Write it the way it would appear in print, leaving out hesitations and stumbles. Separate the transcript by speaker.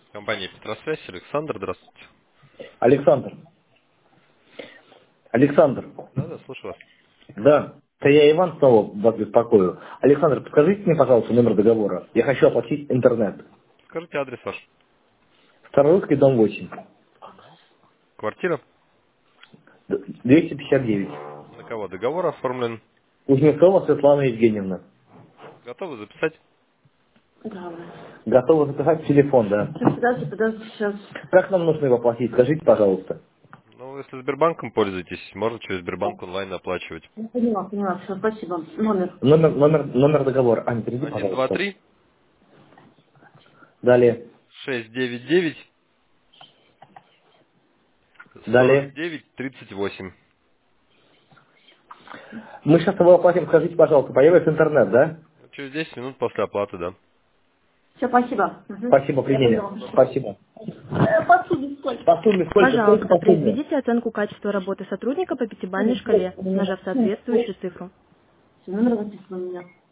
Speaker 1: Компания Петросвязь, Александр, здравствуйте.
Speaker 2: Александр. Александр.
Speaker 1: Да, слушаю вас.
Speaker 2: Да. Это я Иван снова вас беспокою. Александр, подскажите мне, пожалуйста, номер договора. Я хочу оплатить интернет.
Speaker 1: Скажите адрес ваш.
Speaker 2: Старорусский, дом 8.
Speaker 1: Квартира?
Speaker 2: 259.
Speaker 1: На кого договор оформлен?
Speaker 2: Кузнецова Светлана Евгеньевна.
Speaker 1: Готовы записать?
Speaker 3: Да.
Speaker 2: Готова записать телефон, да?
Speaker 3: Подожди, сейчас.
Speaker 2: Как нам нужно его оплатить? Скажите, пожалуйста.
Speaker 1: Ну, если Сбербанком пользуетесь, можно через Сбербанк онлайн оплачивать.
Speaker 3: Поняла, все, спасибо. Номер.
Speaker 2: Номер договора. Аня, перейди,
Speaker 1: Один, два,
Speaker 2: пожалуйста.
Speaker 1: три,
Speaker 2: Далее.
Speaker 1: 699,
Speaker 2: Далее.
Speaker 1: 49, 38.
Speaker 2: Мы сейчас его оплатим. Скажите, пожалуйста, появится интернет, да?
Speaker 1: Через 10 минут после оплаты, да.
Speaker 3: Все, спасибо. Угу.
Speaker 2: Спасибо,
Speaker 3: Я
Speaker 2: примерно.
Speaker 3: поняла.
Speaker 2: Спасибо.
Speaker 3: По сумме сколько?
Speaker 2: По сумме сколько? Сколько
Speaker 4: Пожалуйста,
Speaker 2: по сумме?
Speaker 4: произведите оценку качества работы сотрудника по пятибалльной шкале, нажав соответствующую цифру.
Speaker 3: Все, номер записан у меня.